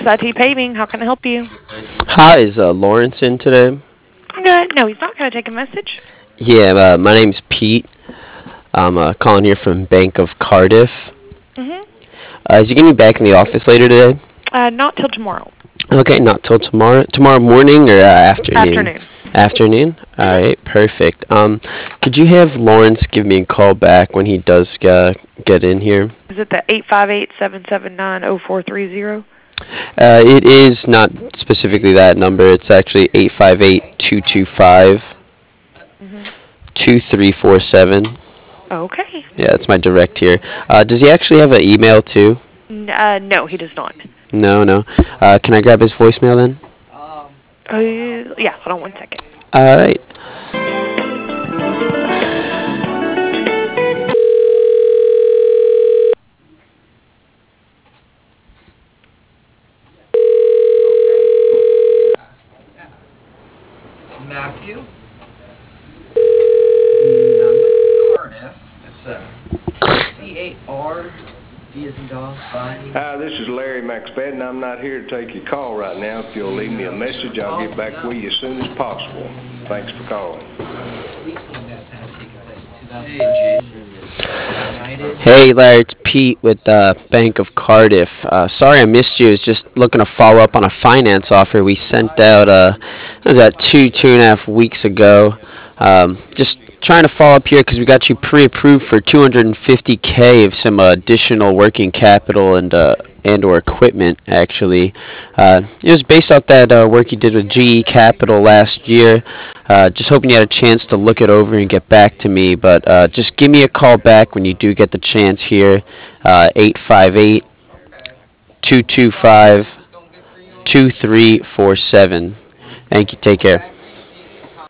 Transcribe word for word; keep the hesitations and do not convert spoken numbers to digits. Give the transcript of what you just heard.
I T Paving. How can I help you? Hi, is uh, Lawrence in today? No, no, he's not. Can I take a message? Yeah, uh, my name's Pete. I'm uh, calling here from Bank of Cardiff. Mm-hmm. Uh, is he going to be back in the office later today? Uh, not till tomorrow. Okay, not till tomorrow. Tomorrow morning or uh, afternoon? Afternoon. Afternoon? All right, perfect. Um, could you have Lawrence give me a call back when he does uh, get in here? Is it the eight five eight, seven seven nine, zero four three zero? Uh, it is not specifically that number. It's actually eight five eight, two two five, Mm-hmm. two three four seven. Okay. Yeah, that's my direct here. Uh, does he actually have an email too? N- uh, no, he does not. No, no. Uh, can I grab his voicemail then? Uh, yeah, hold on one second. All right. Matthew. Mm, Cardiff. It's uh, C A R D as in dog. Hi, this is Larry McSpadden. I'm not here to take your call right now. If you'll leave me a message, I'll get back with you as soon as possible. Thanks for calling. Hey, Larry, it's Pete with uh, Bank of Cardiff. Uh, sorry I missed you. I was just looking to follow up on a finance offer we sent out. Uh, what was that two two and a half weeks ago? Um, just trying to follow up here because we got you pre-approved for two hundred fifty K of some uh, additional working capital and uh, and or equipment. Actually, uh, it was based off that uh, work you did with G E Capital last year. Uh, just hoping you had a chance to look it over and get back to me. But uh, just give me a call back when you do get the chance here. Uh, eight five eight, two two five, two three four seven. Thank you. Take care.